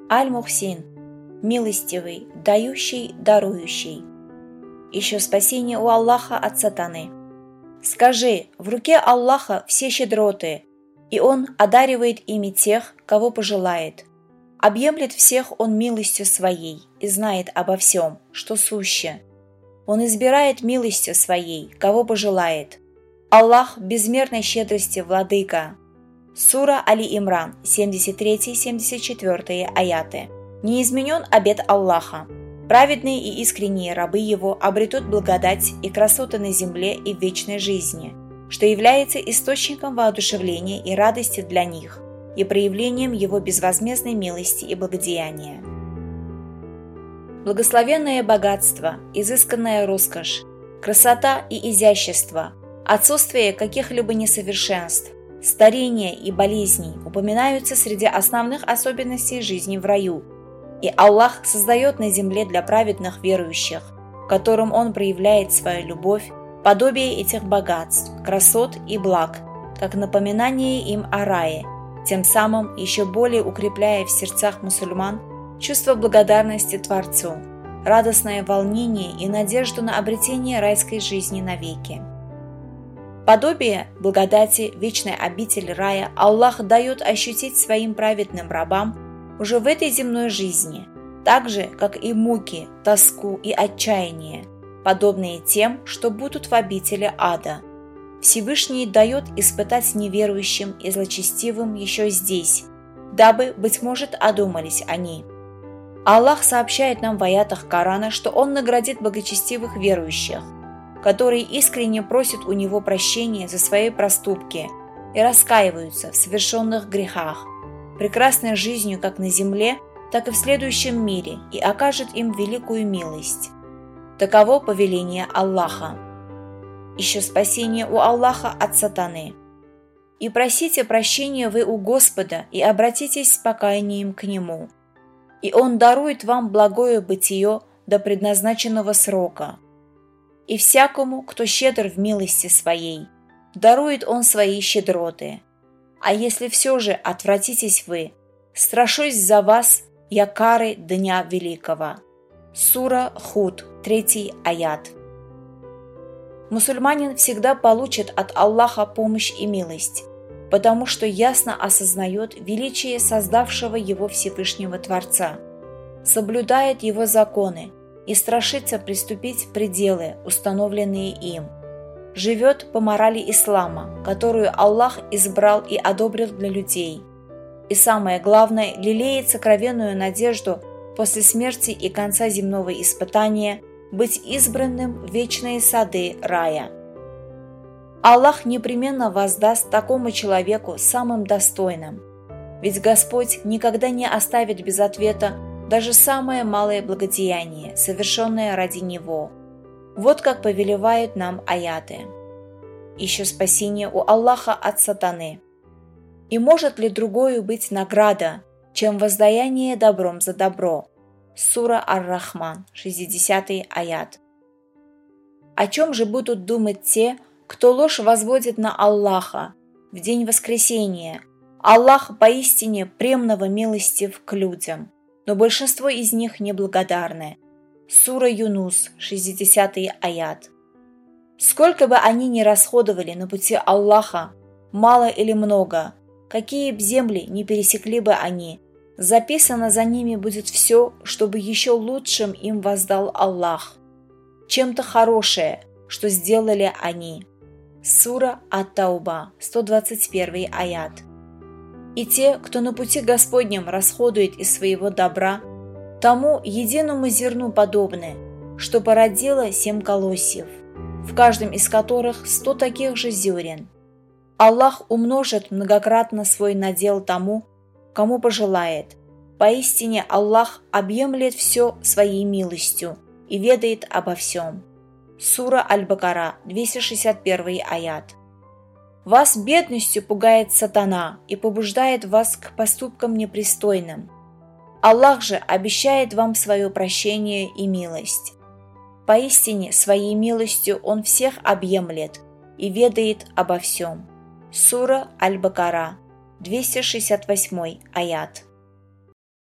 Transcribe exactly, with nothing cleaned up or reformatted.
Аль-Мухсин, милостивый, дающий, дарующий. Еще спасение у Аллаха от сатаны. Скажи, в руке Аллаха все щедроты, и Он одаривает ими тех, кого пожелает. Объемлет всех Он милостью Своей и знает обо всем, что суще. Он избирает милостью Своей, кого пожелает. Аллах безмерной щедрости владыка. Сура Али-Имран, семьдесят три - семьдесят четыре аяты. Не изменен обет Аллаха. Праведные и искренние рабы Его обретут благодать и красоты на земле и в вечной жизни, что является источником воодушевления и радости для них и проявлением Его безвозмездной милости и благодеяния. Благословенное богатство, изысканная роскошь, красота и изящество, отсутствие каких-либо несовершенств, старение и болезней упоминаются среди основных особенностей жизни в раю, и Аллах создает на земле для праведных верующих, которым Он проявляет свою любовь, подобие этих богатств, красот и благ, как напоминание им о рае, тем самым еще более укрепляя в сердцах мусульман чувство благодарности Творцу, радостное волнение и надежду на обретение райской жизни навеки. Подобие благодати вечной обители рая Аллах дает ощутить своим праведным рабам уже в этой земной жизни, так же, как и муки, тоску и отчаяние, подобные тем, что будут в обители ада. Всевышний дает испытать неверующим и злочестивым еще здесь, дабы, быть может, одумались они. Аллах сообщает нам в аятах Корана, что Он наградит благочестивых верующих, которые искренне просят у Него прощения за свои проступки и раскаиваются в совершенных грехах, прекрасной жизнью как на земле, так и в следующем мире, и окажет им великую милость. Таково повеление Аллаха. Еще спасение у Аллаха от сатаны. И просите прощения вы у Господа, и обратитесь с покаянием к Нему. И Он дарует вам благое бытие до предназначенного срока. И всякому, кто щедр в милости своей, дарует Он свои щедроты. А если все же отвратитесь вы, страшусь за вас, я кары Дня Великого. Сура Худ, третий аят. Мусульманин всегда получит от Аллаха помощь и милость, потому что ясно осознает величие создавшего его Всевышнего Творца, соблюдает его законы и страшится приступить в пределы, установленные им. Живет по морали ислама, которую Аллах избрал и одобрил для людей. И самое главное, лелеет сокровенную надежду после смерти и конца земного испытания быть избранным в вечные сады рая. Аллах непременно воздаст такому человеку самым достойным, ведь Господь никогда не оставит без ответа даже самое малое благодеяние, совершенное ради Него. Вот как повелевают нам аяты. Еще спасение у Аллаха от сатаны. И может ли другою быть награда, чем воздаяние добром за добро? Сура Ар-Рахман, шестидесятый аят. О чем же будут думать те, кто ложь возводит на Аллаха в день воскресения? Аллах поистине премного милостив к людям, но большинство из них неблагодарны. Сура Юнус, шестидесятый аят. Сколько бы они ни расходовали на пути Аллаха, мало или много, какие б земли не пересекли бы они, записано за ними будет все, чтобы еще лучшим им воздал Аллах, чем-то хорошее, что сделали они. Сура Ат-Тауба, сто двадцать первый аят. И те, кто на пути Господнем расходует из своего добра, тому единому зерну подобны, что породило семь колосьев, в каждом из которых сто таких же зерен. Аллах умножит многократно свой надел тому, кому пожелает. Поистине Аллах объемлет все своей милостью и ведает обо всем. Сура Аль-Бакара, двести шестьдесят первый аят. Вас бедностью пугает сатана и побуждает вас к поступкам непристойным. Аллах же обещает вам свое прощение и милость. Поистине, своей милостью Он всех объемлет и ведает обо всем. Сура Аль-Бакара, двести шестьдесят восьмой аят.